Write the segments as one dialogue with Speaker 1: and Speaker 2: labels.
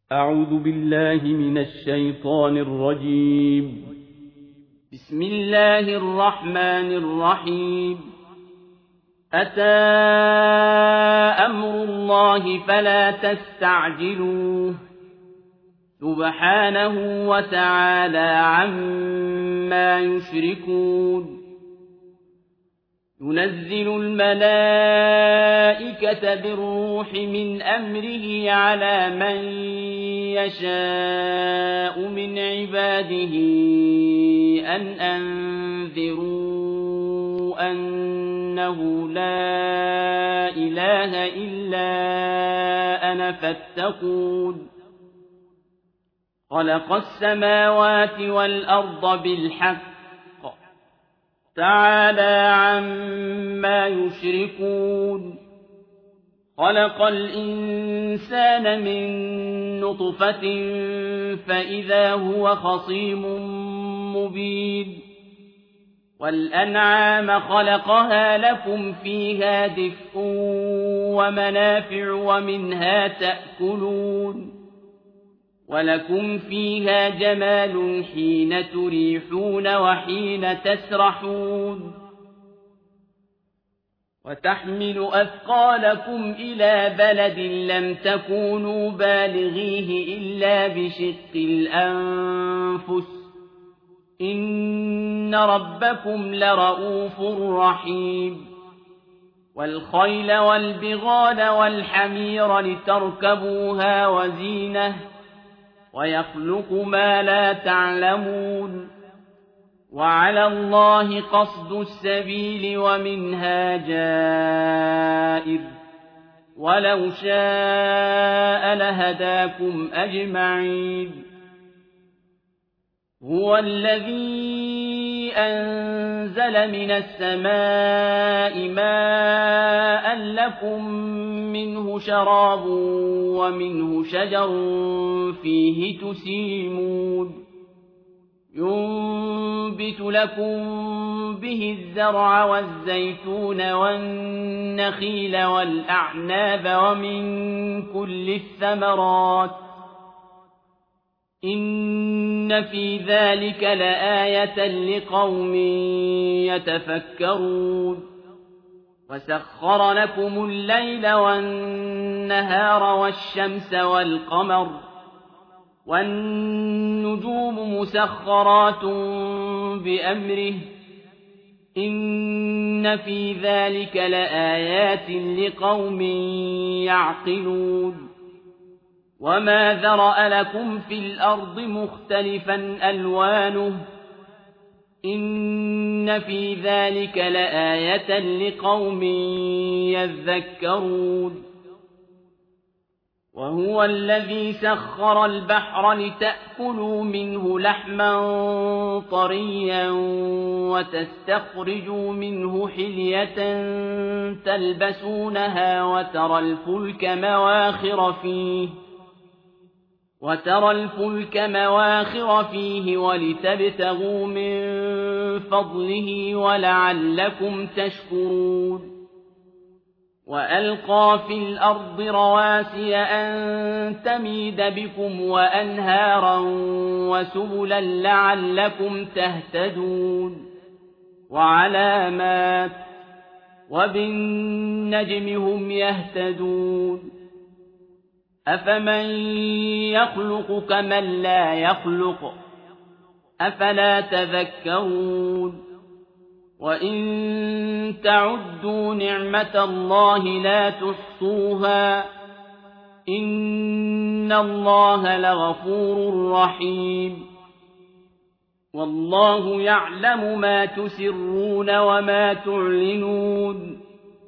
Speaker 1: أعوذ بالله من الشيطان الرجيم. بسم الله الرحمن الرحيم. أتى أمر الله فلا تستعجلوه سبحانه وتعالى عما يشركون. ينزل الملائكة بالروح من أمره على من يشاء من عباده أن أنذروا أنه لا إله إلا أنا فاتقون. خلق السماوات والأرض بالحق تعالى عما يشركون. خلق الإنسان من نطفة فإذا هو خصيم مبين. والأنعام خلقها لكم فيها دفء ومنافع ومنها تأكلون. ولكم فيها جمال حين تريحون وحين تسرحون. وتحمل أثقالكم إلى بلد لم تكونوا بالغيه إلا بشق الأنفس إن ربكم لرؤوف رحيم. والخيل والبغال والحمير لتركبوها وزينة ويخلق ما لا تعلمون. وعلى الله قصد السبيل ومنها جائر ولو شاء لهداكم أجمعين. هو الذي أنزل من السماء ماء لكم منه شراب ومنه شجر فيه تسيمون. ينبت لكم به الزرع والزيتون والنخيل والأعناب ومن كل الثمرات إن في ذلك لآية لقوم يتفكرون. وسخر لكم الليل والنهار والشمس والقمر والنجوم مسخرات بأمره إن في ذلك لآيات لقوم يعقلون. وما ذرأ لكم في الأرض مختلفا ألوانه إن في ذلك لآية لقوم يذكرون. وهو الذي سخر البحر لتأكلوا منه لحما طريا وتستخرجوا منه حلية تلبسونها وترى الفلك مواخر فيه ولتبتغوا من فضله ولعلكم تشكرون. وألقى في الأرض رواسي أن تميد بكم وأنهارا وسبلا لعلكم تهتدون. وعلامات وبالنجم هم يهتدون. أفمن يخلق كمن لا يخلق أفلا تذكرون. وإن تعدوا نعمة الله لا تحصوها إن الله لغفور رحيم. والله يعلم ما تسرون وما تعلنون.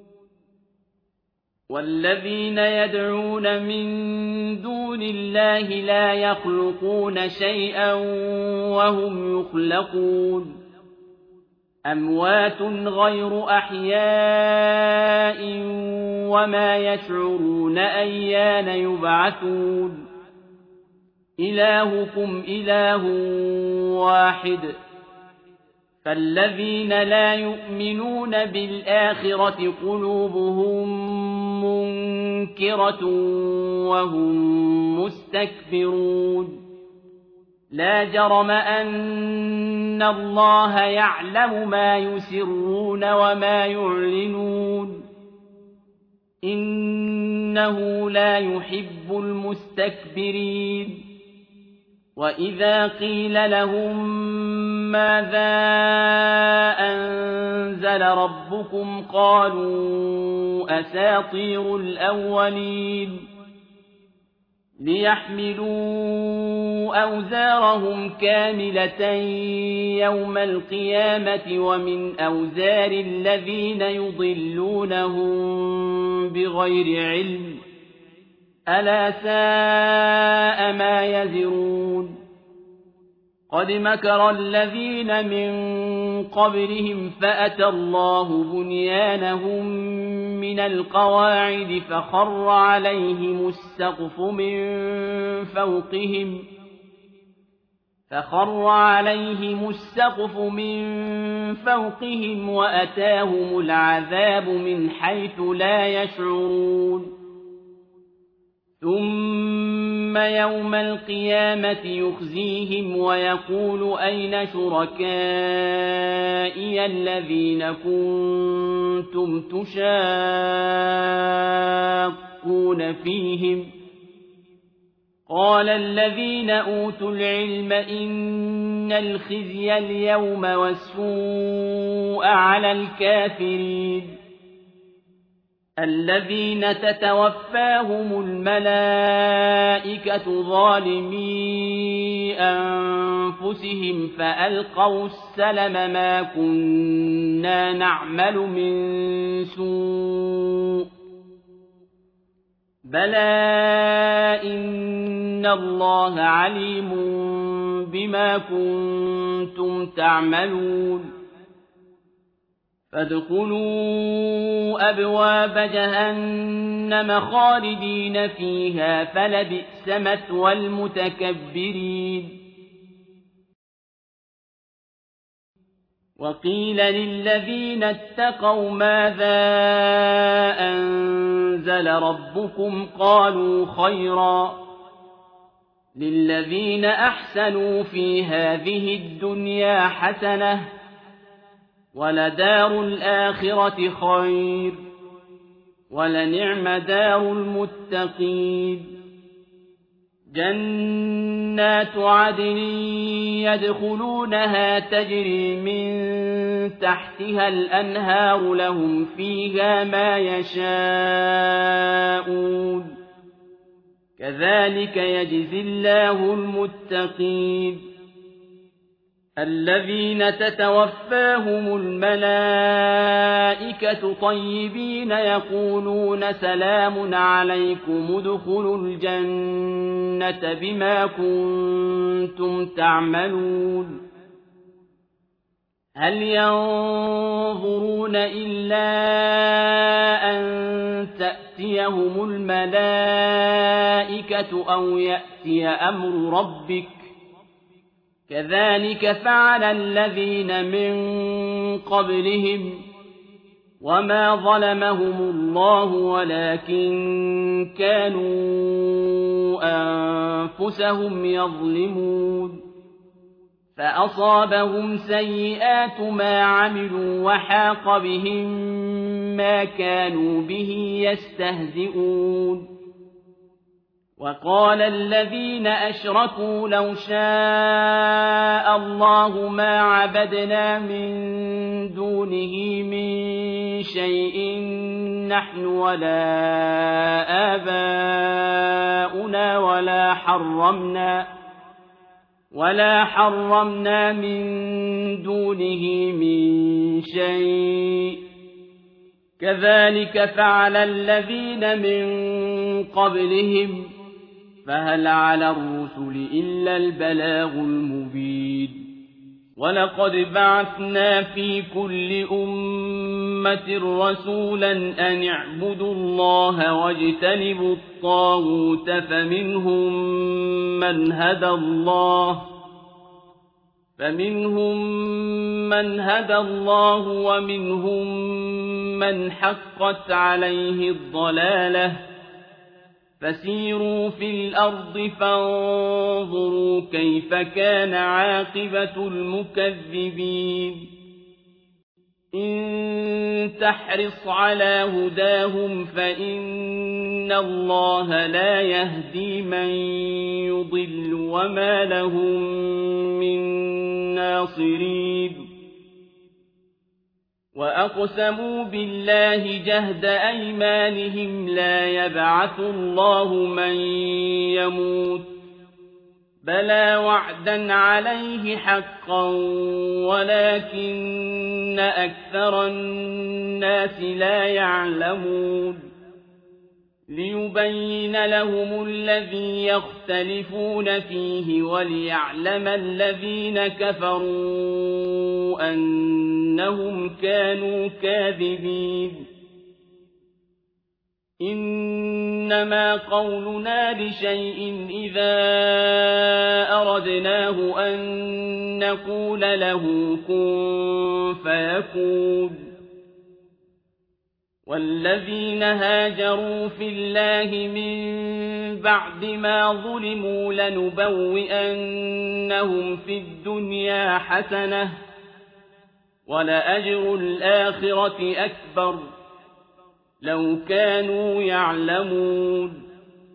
Speaker 1: والذين يدعون من دون الله لا يخلقون شيئا وهم يخلقون. أموات غير أحياء وما يشعرون أيان يبعثون. إلهكم إله واحد فالذين لا يؤمنون بالآخرة قلوبهم مُنكِرَةٌ وَهُمْ مُسْتَكْبِرُونَ لا جرم أن الله يعلم ما يسرون وما يعلنون إنه لا يحب المستكبرين وإذا قيل لهم ماذا أنزل ربكم قالوا أساطير الأولين ليحملوا أوزارهم كاملة يوم القيامة ومن أوزار الذين يضلونهم بغير علم ألا ساء ما يزرون قد مكر الذين من قبلهم فأتى الله بنيانهم من القواعد فخر عليهم السقف من فوقهم وأتاهم العذاب من حيث لا يشعرون ثم يوم القيامة يخزيهم ويقول أين شركائي الذين كنتم تشاقون فيهم قال الذين أوتوا العلم إن الخزي اليوم والسوء على الكافرين الذين تتوفاهم الملائكة ظالمي أنفسهم فألقوا السلم ما كنا نعمل من سوء بلى إن الله عليم بما كنتم تعملون فادخلوا أبواب جهنم خالدين فيها فلبئس مثوى المتكبرين وقيل للذين اتقوا ماذا أنزل ربكم قالوا خيرا للذين أحسنوا في هذه الدنيا حسنة ولدار الآخرة خير ولنعم دار المتقين جنات عدن يدخلونها تجري من تحتها الأنهار لهم فيها ما يشاءون كذلك يجزي الله المتقين الذين تتوفاهم الملائكة طيبين يقولون سلام عليكم ادخلوا الجنة بما كنتم تعملون هل ينظرون إلا أن تأتيهم الملائكة أو يأتي أمر ربك كذلك فعل الذين من قبلهم وما ظلمهم الله ولكن كانوا أنفسهم يظلمون فأصابهم سيئات ما عملوا وحاق بهم ما كانوا به يستهزئون وقال الذين أشركوا لو شاء الله ما عبدنا من دونه من شيء نحن ولا آباؤنا ولا حرمنا من دونه من شيء كذلك فعل الذين من قبلهم فهل على الرسل إلا البلاغ المبين ولقد بعثنا في كل أمة رسولا أن اعبدوا الله واجتنبوا الطاغوت فمنهم من هدى الله ومنهم من حقت عليه الضلالة فسيروا في الأرض فانظروا كيف كان عاقبة المكذبين إن تحرص على هداهم فإن الله لا يهدي من يضل وما لهم من ناصرين وأقسموا بالله جهد أيمانهم لا يبعث الله من يموت بلى وعدا عليه حقا ولكن أكثر الناس لا يعلمون ليبين لهم الذي يختلفون فيه وليعلم الذين كفروا أنهم كانوا كاذبين إنما قولنا لشيء إذا أردناه أن نقول له كن فيكون والذين هاجروا في الله من بعد ما ظلموا لنبوئنهم في الدنيا حسنة ولأجر الآخرة أكبر لو كانوا يعلمون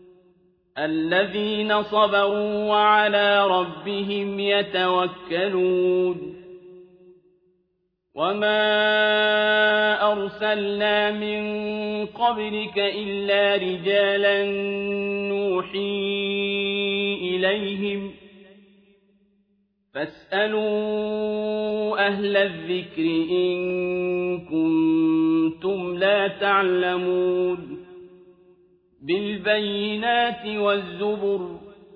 Speaker 1: الذين صبروا وعلى ربهم يتوكلون وما أرسلنا من قبلك إلا رجالا نوحي إليهم فاسألوا أهل الذكر إن كنتم لا تعلمون بالبينات والزبر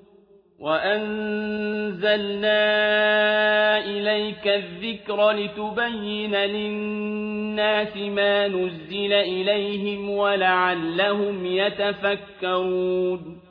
Speaker 1: وأنزلنا إليك الذكر لتبين للناس ما نزل إليهم ولعلهم يتفكرون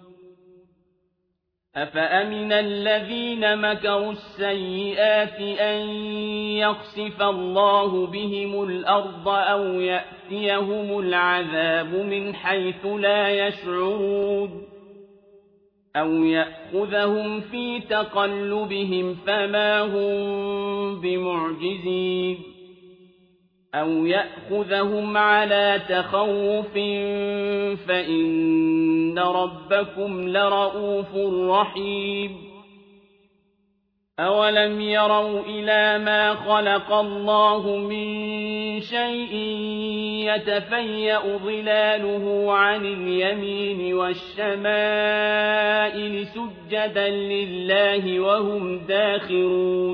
Speaker 1: أفأمن الذين مكروا السيئات أن يخسف الله بهم الأرض أو يأتيهم العذاب من حيث لا يشعرون أو يأخذهم في تقلبهم فما هم بمعجزين أو يأخذهم على تخوف فإن ربكم لرؤوف رحيم أولم يروا إلى ما خلق الله من شيء يتفيأ ظلاله عن اليمين والشمائل سجدا لله وهم داخرون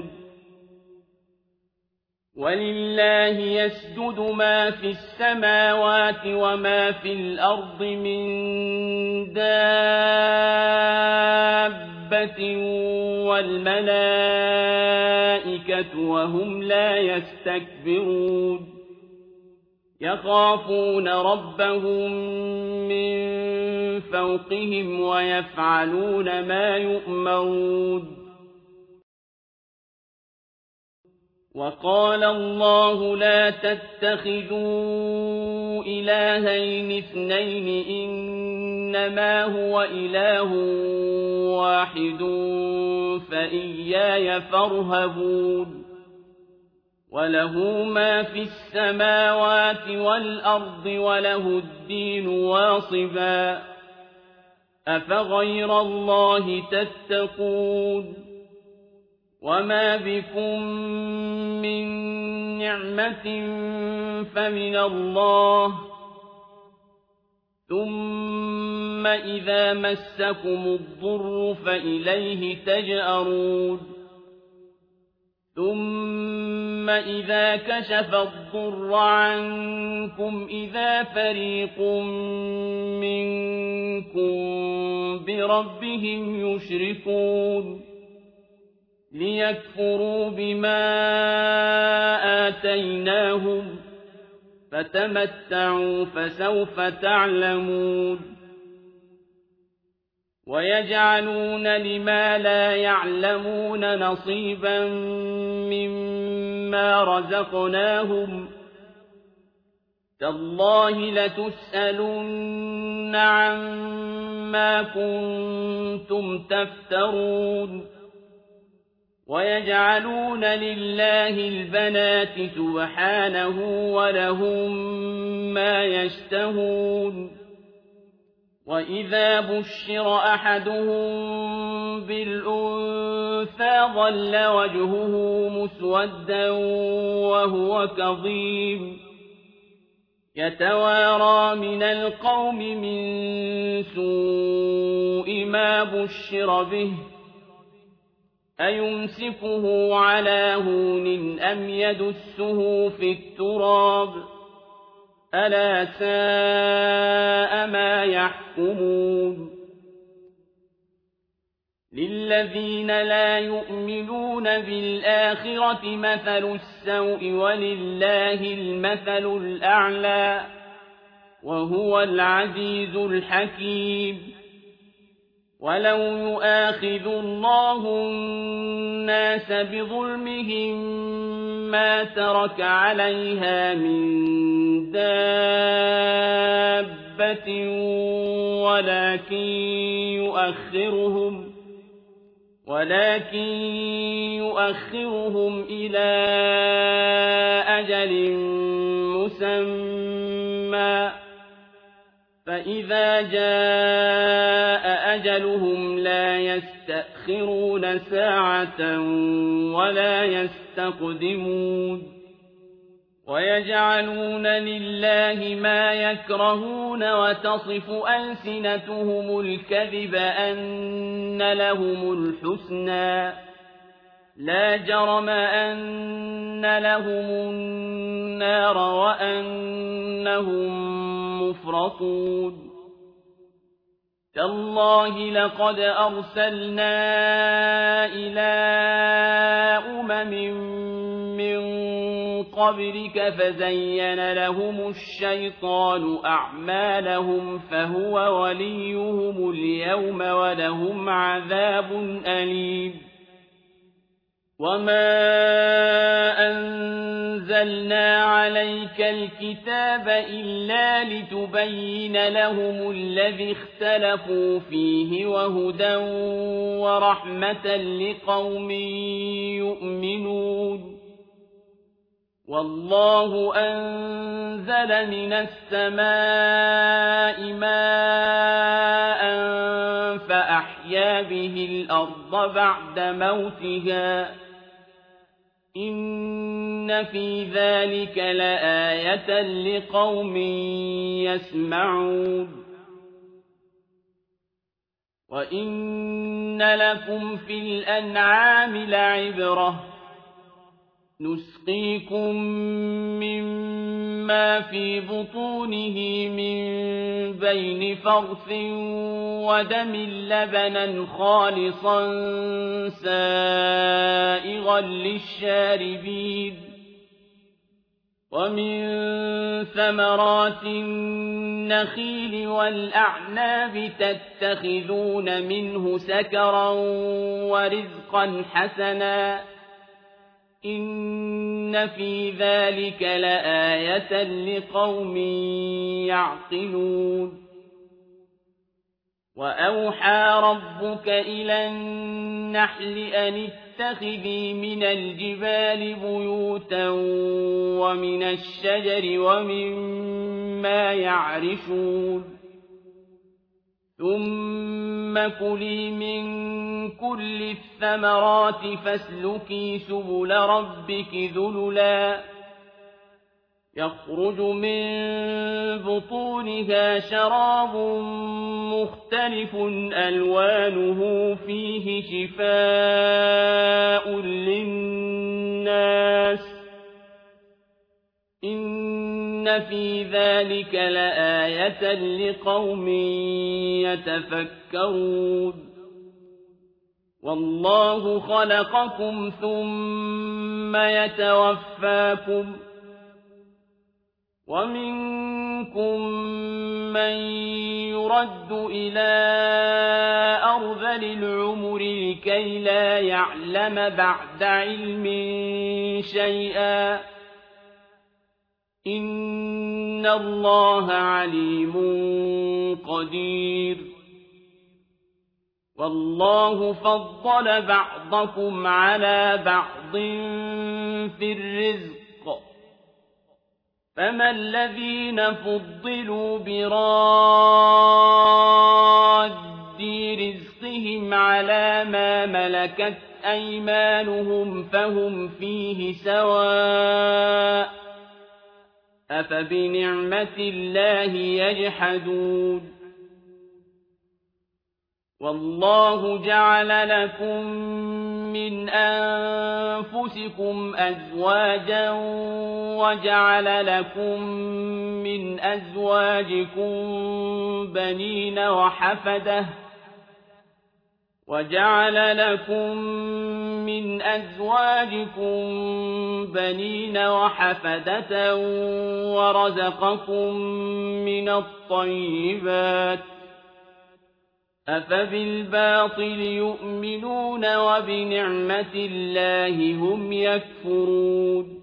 Speaker 1: ولله يسجد ما في السماوات وما في الأرض من دابة والملائكة وهم لا يستكبرون يخافون ربهم من فوقهم ويفعلون ما يؤمرون وقال الله لا تتخذوا إلهين اثنين إنما هو إله واحد فإياي فارهبون وله ما في السماوات والأرض وله الدين واصبا أفغير الله تتقون وما بكم من نعمة فمن الله ثم إذا مسكم الضر فإليه تجأرون ثم إذا كشف الضر عنكم إذا فريق منكم بربهم يشركون ليكفروا بما آتيناهم فتمتعوا فسوف تعلمون ويجعلون لما لا يعلمون نصيبا مما رزقناهم تالله لتسألن عما كنتم تفترون ويجعلون لله البنات سبحانه ولهم ما يشتهون وإذا بشر أحدهم بالأنثى ظل وجهه مسودا وهو كظيم يتوارى من القوم من سوء ما بشر به أيمسكه على هون أم يدسه في التراب ألا ساء ما يحكمون للذين لا يؤمنون بالآخرة مثل السوء ولله المثل الأعلى وهو العزيز الحكيم ولو يؤاخذ الله الناس بظلمهم ما ترك عليها من دابة ولكن يؤخرهم إلى أجل مسمى فإذا جاء أجلهم لا يستأخرون ساعة ولا يستقدمون ويجعلون لله ما يكرهون وتصف ألسنتهم الكذب أن لهم الحسنى لا جرم أن لهم النار وأنهم مفرطون تالله لقد أرسلنا إلى من قبلك فزين لهم الشيطان أعمالهم فهو وليهم اليوم ولهم عذاب أليم وما أنزلنا عليك الكتاب إلا لتبين لهم الذي اختلفوا فيه وهدى ورحمة لقوم يؤمنون والله أنزل من السماء ماء فأحيا به الأرض بعد موتها إن في ذلك لآية لقوم يسمعون وإن لكم في الأنعام لعبرة نسقيكم مما في بطونه من بين فرث ودم لبنا خالصا سائغا للشاربين ومن ثمرات النخيل والأعناب تتخذون منه سكرا ورزقا حسنا إن في ذلك لآية لقوم يعقلون وأوحى ربك إلى النحل أن اتخذي من الجبال بيوتا ومن الشجر ومما يعرشون ثم كلي من كل الثمرات فاسلكي سبل ربك ذللا يخرج من بطونها شراب مختلف ألوانه فيه شفاء للناس إن في ذلك لآية لقوم يتفكرون والله خلقكم ثم يتوفاكم ومنكم من يرد إلى أرذل العمر لكي لا يعلم بعد علم شيئا إن الله عليم قدير والله فضل بعضكم على بعض في الرزق فما الذين فضلوا براد رزقهم على ما ملكت أيمانهم فهم فيه سواء أفبنعمة الله يجحدون والله جعل لكم من أنفسكم أزواجا وجعل لكم من أزواجكم بنين وحفدة ورزقكم من الطيبات أفبالباطل يؤمنون وبنعمة الله هم يكفرون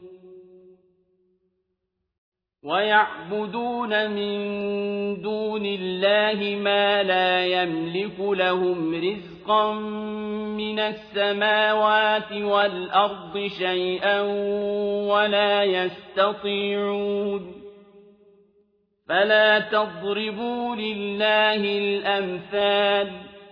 Speaker 1: ويعبدون من دون الله ما لا يملك لهم رزقا من السماوات والأرض شيئا ولا يستطيعون فلا تضربوا لله الأمثال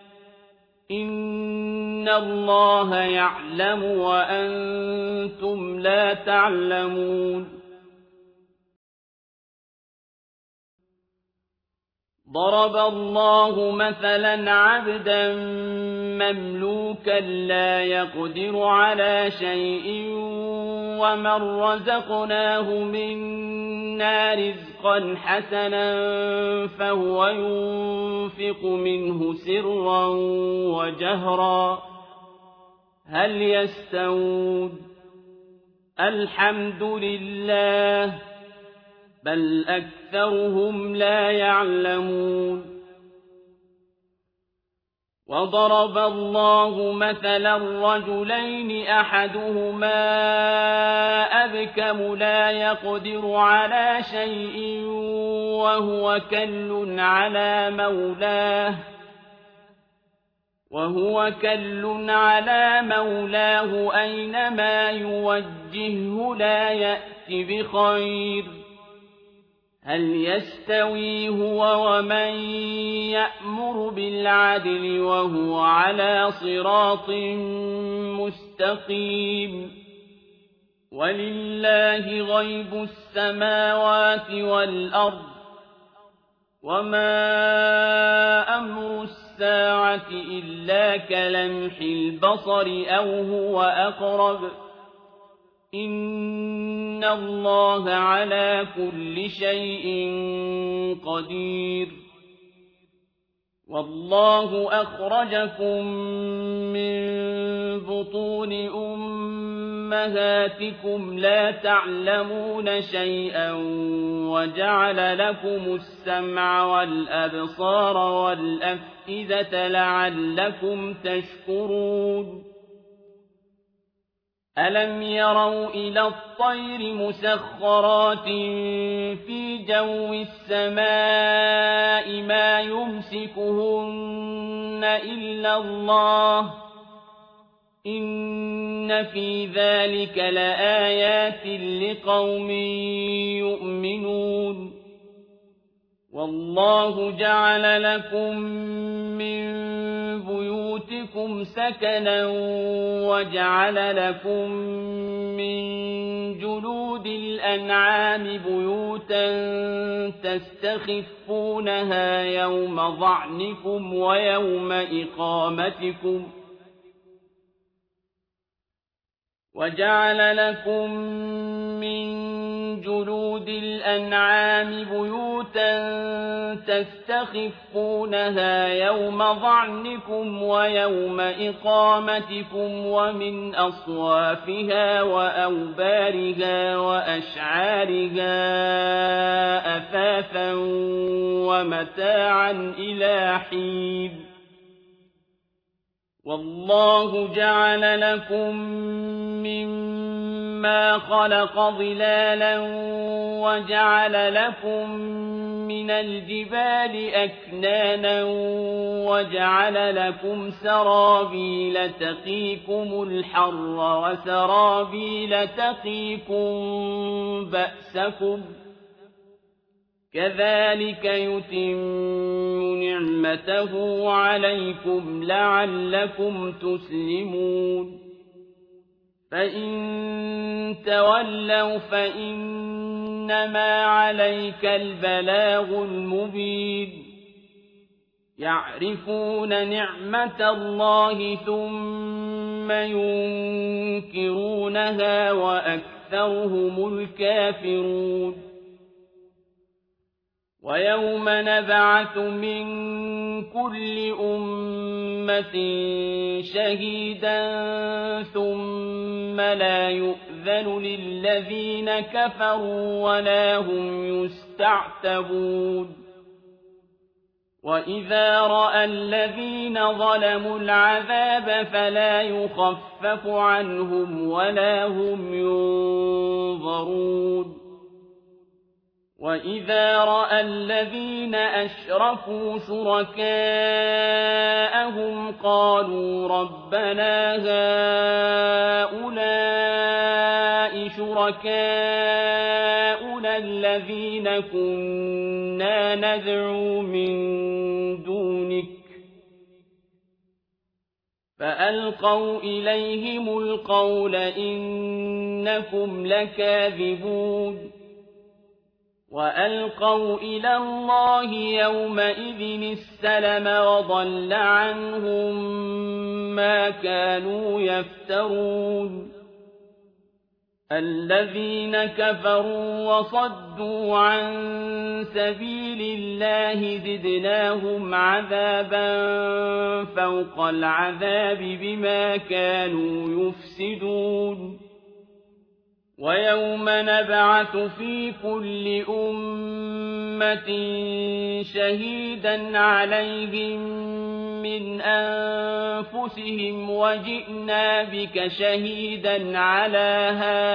Speaker 1: إن الله يعلم وأنتم لا تعلمون ضرب الله مثلا عبدا مملوكا لا يقدر على شيء ومن رزقناه منا رزقا حسنا فهو ينفق منه سرا وجهرا هل يستوون الحمد لله بل أكثرهم لا يعلمون وضرب الله مثلا رجلين أحدهما أبكم لا يقدر على شيء وهو كل على مولاه أينما يوجهه لا يأت بخير هل يستوي هو ومن يأمر بالعدل وهو على صراط مستقيم ولله غيب السماوات والأرض وما أمر الساعة إلا كلمح البصر أو هو أقرب إن الله على كل شيء قدير والله أخرجكم من بطون أمهاتكم لا تعلمون شيئا وجعل لكم السمع والأبصار والأفئدة لعلكم تشكرون ألم يروا إلى الطير مسخرات في جو السماء ما يمسكهن إلا الله إن في ذلك لآيات لقوم يؤمنون والله جعل لكم من بيوتكم سكنا وجعل لكم من جلود الأنعام بيوتا تستخفونها يوم ظعنكم ويوم إقامتكم وجعل لكم من جلود الأنعام بيوتا تستخفونها يوم ظعنكم ويوم إقامتكم ومن أصوافها وأوبارها وأشعارها أثاثا ومتاعا إلى حين والله جعل لكم مَا خَلَقَ ظِلَالًا وَجَعَلَ لَكُم مِّنَ الْجِبَالِ أَكْنَانًا وَجَعَلَ لَكُمْ سَرَابِيلَ تَقِيكُمُ الْحَرَّ وَسَرَابِيلَ تَقِيكُم بَأْسَكُمْ ۚ كَذَٰلِكَ يُتِمُّ نِعْمَتَهُ عَلَيْكُمْ لَعَلَّكُمْ تُسْلِمُونَ فَإِن تَوَلَّوْا فَإِنَّمَا عَلَيْكَ الْبَلَاغُ الْمُبِينُ يَعْرِفُونَ نِعْمَتَ اللَّهِ ثُمَّ يُنكِرُونَهَا وَأَكْثَرُهُمُ الْكَافِرُونَ وَيَوْمَ نَبْعَثُ مِن كُلِّ أُمَّةٍ شَهِيدًا ثُمَّ لَا يُؤْذَنُ لِلَّذِينَ كَفَرُوا وَلَا هُمْ يُسْتَعْتَبُونَ وَإِذَا رَأَى الَّذِينَ ظَلَمُوا الْعَذَابَ فَلَا يُخَفَّفُ عَنْهُمْ وَلَا هُمْ يُنظَرُونَ وَإِذَا رَأَى الَّذِينَ أَشْرَكُوا شُرَكَاءَهُمْ قَالُوا رَبَّنَا هَٰؤُلَاءِ شُرَكَاؤُنَا الَّذِينَ كُنَّا نَدْعُو مِن دُونِكَ فَأَلْقَوْا إِلَيْهِمُ الْقَوْلَ إِنَّكُمْ لَكَاذِبُونَ وَأَلْقَوْا إِلَى اللَّهِ يَوْمَئِذٍ السَّلَمَ وَضَلَّ عَنْهُم مَّا كَانُوا يَفْتَرُونَ الَّذِينَ كَفَرُوا وَصَدُّوا عَن سَبِيلِ اللَّهِ زِدْنَاهُمْ عَذَابًا فَوْقَ الْعَذَابِ بِمَا كَانُوا يُفْسِدُونَ وَيَوْمَ نَبْعَثُ فِي كُلِّ أُمَّةٍ شَهِيدًا عَلَيْهِم مِّنْ أَنفُسِهِمْ وَجِئْنَا بِكَ شَهِيدًا عَلَىٰ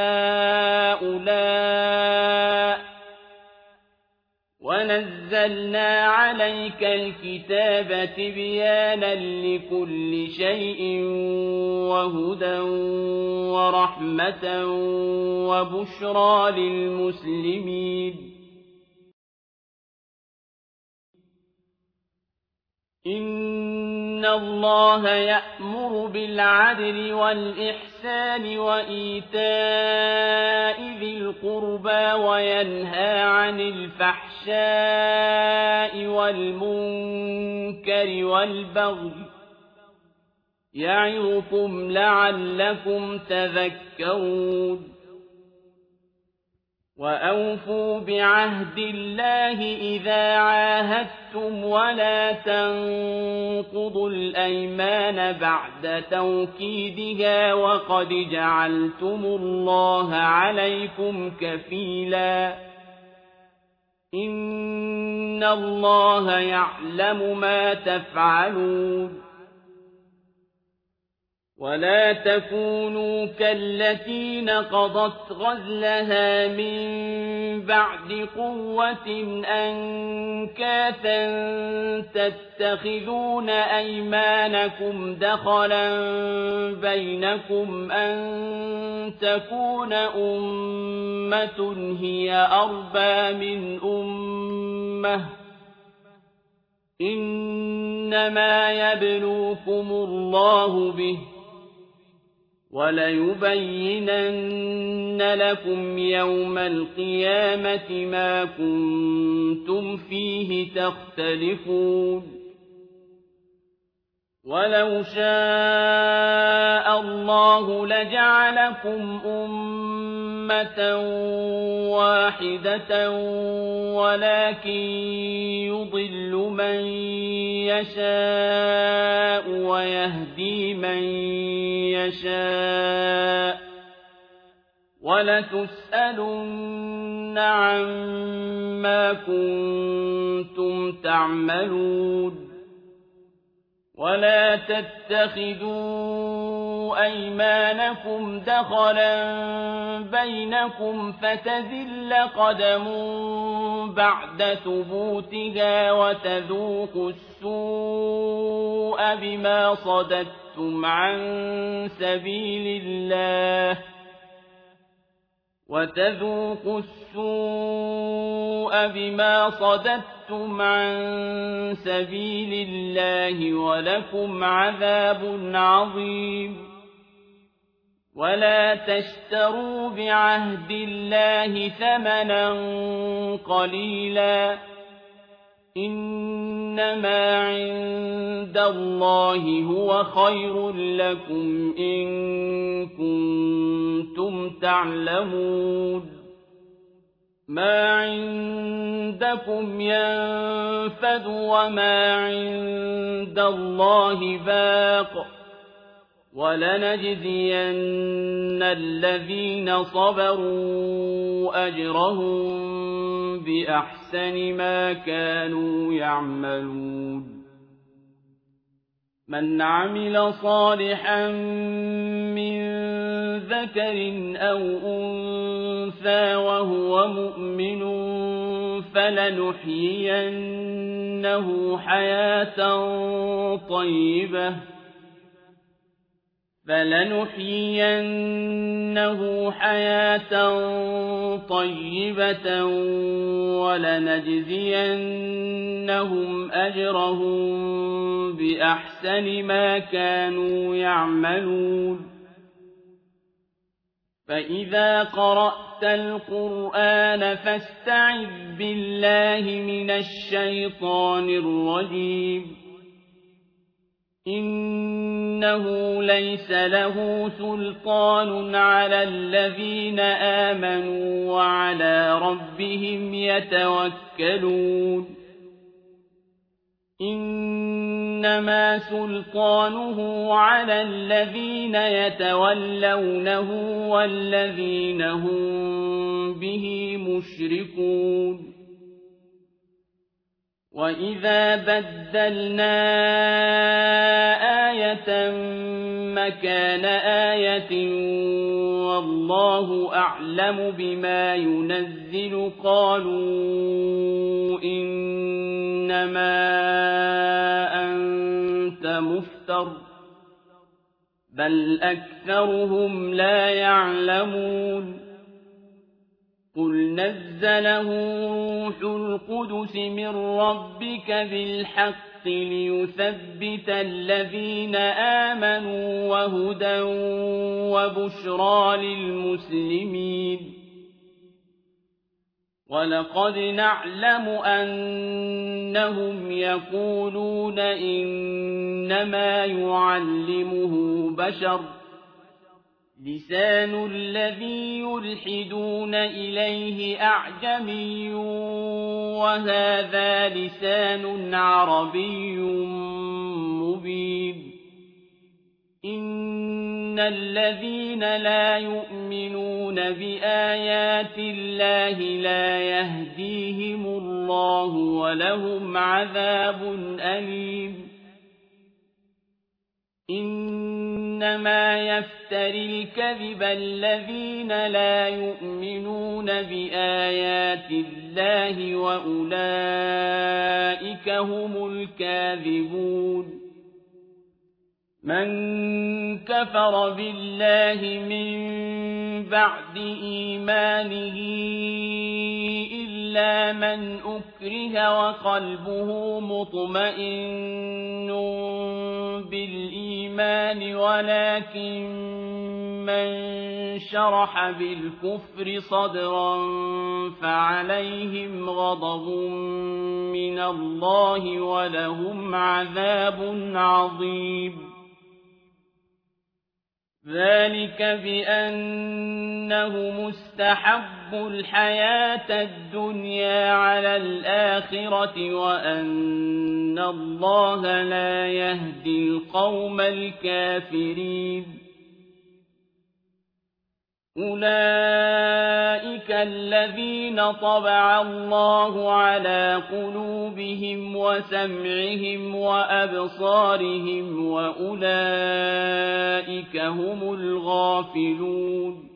Speaker 1: هَٰؤُلَاءِ وَنَزَّلْنَا عَلَيْكَ الْكِتَابَ تِبْيَانًا لِّكُلِّ شَيْءٍ وَهُدًى وَرَحْمَةً وَبُشْرَىٰ لِلْمُسْلِمِينَ إِنَّ اللَّهَ يَأْمُرُ بِالْعَدْلِ وَالْإِحْسَانِ وَإِيتَاءِ ذِي الْقُرْبَىٰ وَيَنْهَىٰ عَنِ الْفَحْشَاءِ وَالْمُنكَرِ وَالْبَغْيِ ۚ يَعِظُكُمْ لَعَلَّكُمْ تَذَكَّرُونَ وَأَوْفُوا بِعَهْدِ اللَّهِ إِذَا عَاهَدتُّمْ وَلَا تَنقُضُوا الْأَيْمَانَ بَعْدَ تَوْكِيدِهَا وَقَدْ جَعَلْتُمُ اللَّهَ عَلَيْكُمْ كَفِيلًا ۚ إِنَّ اللَّهَ يَعْلَمُ مَا تَفْعَلُونَ وَلَا تَكُونُوا كَالَّتِي نَقَضَتْ غَزْلَهَا مِن بَعْدِ قُوَّةٍ أَنكَاثًا تَتَّخِذُونَ أَيْمَانَكُمْ دَخَلًا بَيْنَكُمْ أَن تَكُونَ أُمَّةٌ هِيَ أَرْبَىٰ مِنْ أُمَّةٍ ۚ إِنَّمَا يَبْلُوكُمُ اللَّهُ بِهِ ۚ وَلَيُبَيِّنَنَّ لَكُمْ يَوْمَ الْقِيَامَةِ مَا كُنتُمْ فِيهِ تَخْتَلِفُونَ وَلَوْ شَاءَ اللَّهُ لَجَعَلَكُمْ أُمَّةً وَاحِدَةً وَلَٰكِن يُضِلُّ مَن يَشَاءُ وَيَهْدِي مَن يَشَاءُ ۚ وَلَتُسْأَلُنَّ عَمَّا كُنتُمْ تَعْمَلُونَ ولا تتخذوا أيمانكم دخلا بينكم فتزل قدم بعد ثبوتها وتذوقوا السوء بما صددتم عن سبيل الله ولكم عذاب عظيم ولا تشتروا بعهد الله ثمنا قليلا إنما عند الله هو خير لكم إن كنتم تعلمون ما عندكم ينفد وما عند الله باق ولنجزين الذين صبروا أجرهم بأحسن ما كانوا يعملون من عمل صالحا من ذكر أو أنثى وهو مؤمن فلنحيينه حياة طيبة ولنجزينهم أجرهم بأحسن ما كانوا يعملون فإذا قرأت القرآن فاستعذ بالله من الشيطان الرجيم إنه ليس له سلطان على الذين آمنوا وعلى ربهم يتوكلون إنما سلطانه على الذين يتولونه والذين هم به مشركون وإذا بدلنا آية مكان آية والله أعلم بما ينزل قالوا إنما أنت مفتر بل أكثرهم لا يعلمون قل نزله روح القدس من ربك بالحق ليثبت الذين آمنوا وهدى وبشرى للمسلمين ولقد نعلم أنهم يقولون إنما يعلمه بشر لسان الذي يلحدون إليه أعجمي وهذا لسان عربي مبين إن الذين لا يؤمنون بآيات الله لا يهديهم الله ولهم عذاب أليم إنما يفتري الكذب الذين لا يؤمنون بآيات الله وأولئك هم الكاذبون من كفر بالله من بعد إيمانه إلا من أكره وقلبه مطمئن بالإيمان ولكن من شرح بالكفر صدرا فعليهم غضب من الله ولهم عذاب عظيم ذلك بأنه مستحب الحياة الدنيا على الآخرة وأن الله لا يهدي القوم الكافرين أولئك الذين طبع الله على قلوبهم وسمعهم وأبصارهم وأولئك هم الغافلون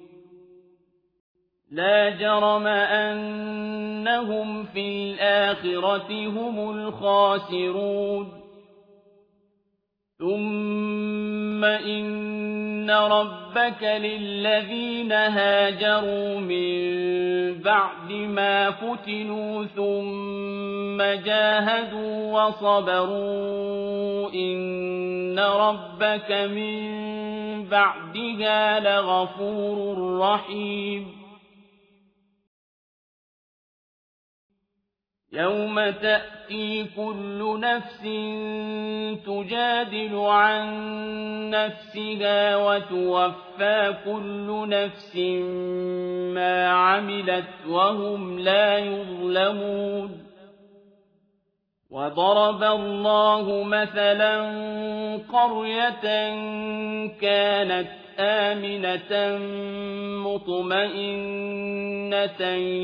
Speaker 1: لا جرم أنهم في الآخرة هم الخاسرون ثم إن ربك للذين هاجروا من بعد ما فتنوا ثم جاهدوا وصبروا إن ربك من بعدها لغفور رحيم يوم تأتي كل نفس تجادل عن نفسها وتوفى كل نفس ما عملت وهم لا يظلمون وضرب الله مثلا قرية كانت آمنة مطمئنة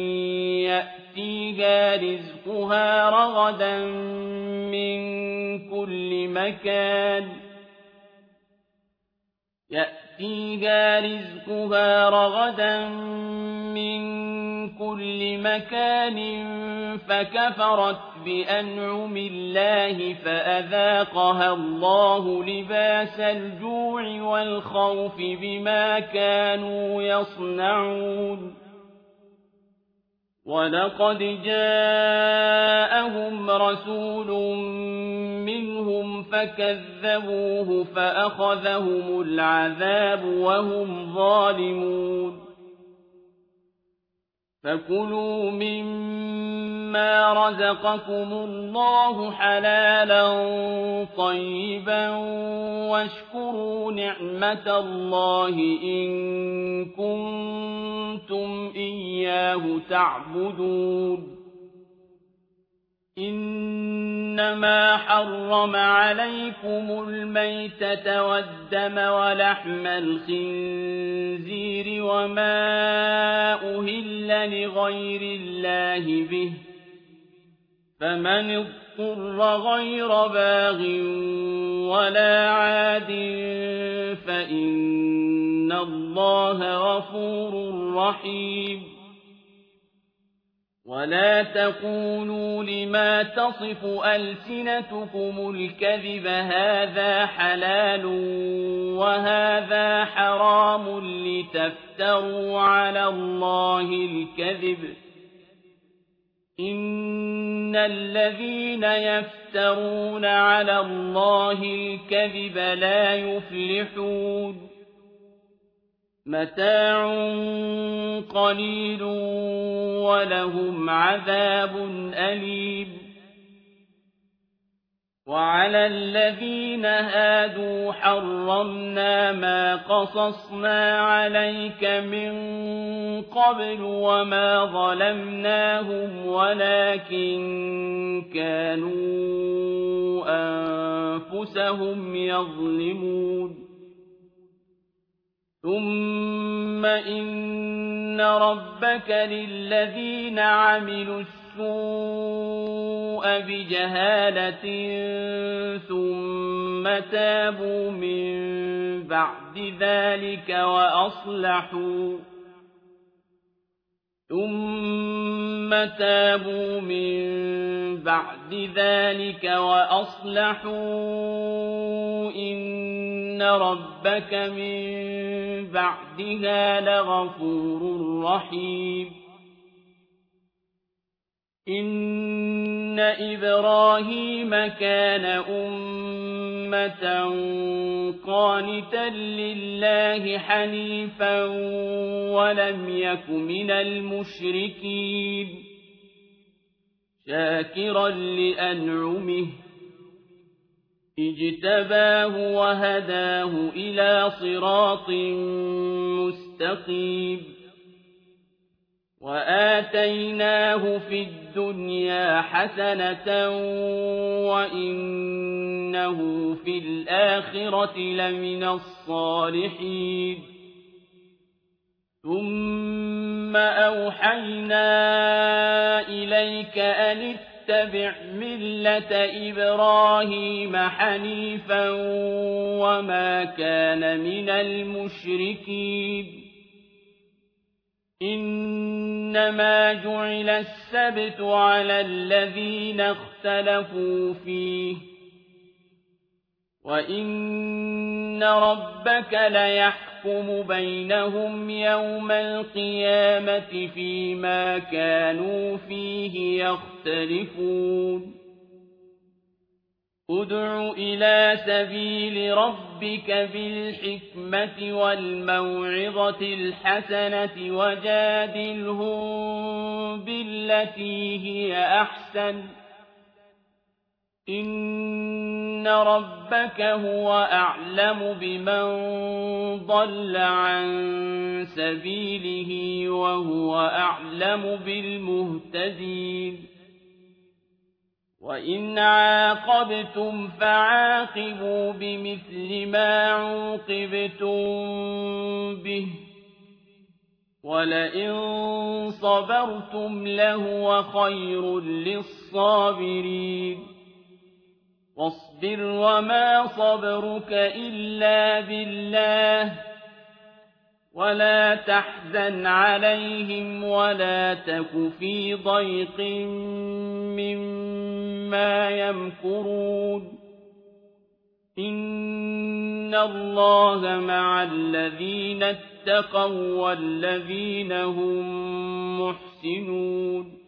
Speaker 1: يأتيها رزقها رغدا من كل مكان فكفرت بأنعم الله فأذاقها الله لباس الجوع والخوف بما كانوا يصنعون ولقد جاءهم رسول منهم فكذبوه فأخذهم العذاب وهم ظالمون فكلوا مما رزقكم الله حلالا طيبا واشكروا نعمة الله إن كنتم إياه تعبدون إنما حرم عليكم الميتة والدم ولحم الخنزير وما أهل لغير الله به فمن اضطر غير باغ ولا عاد فإن الله غفور رحيم ولا تقولوا لما تصف ألسنتكم الكذب هذا حلال وهذا حرام لتفتروا على الله الكذب إن الذين يفترون على الله الكذب لا يفلحون متاع قليل ولهم عذاب أليم وعلى الذين هادوا حرمنا ما قصصنا عليك من قبل وما ظلمناهم ولكن كانوا أنفسهم يظلمون ثم إن ربك للذين عملوا السوء بجهالة ثم تابوا من بعد ذلك وأصلحوا إن ربك من بعدها لغفور رحيم إن إبراهيم كان أمة قانتا لله حنيفا ولم يك من المشركين شاكرا لأنعمه اجتباه وهداه إلى صراط مستقيم وآتيناه في الدنيا حسنة وإنه في الآخرة لمن الصالحين ثم أوحينا إليك أن اتبع ملة إبراهيم حنيفا وما كان من المشركين إنما جعل السبت على الذين اختلفوا فيه وإن ربك ليحكم بينهم يوم القيامة فيما كانوا فيه يختلفون ادع إلى سبيل ربك بالحكمة والموعظة الحسنة وجادلهم بالتي هي أحسن إن ربك هو أعلم بمن ضل عن سبيله وهو أعلم بالمهتدين وإن عاقبتم فعاقبوا بمثل ما عوقبتم به ولئن صبرتم لهو خير للصابرين واصبر وما صبرك إلا بالله ولا تحزن عليهم ولا تك في ضيق مما يمكرون إن الله مع الذين اتقوا والذين هم محسنون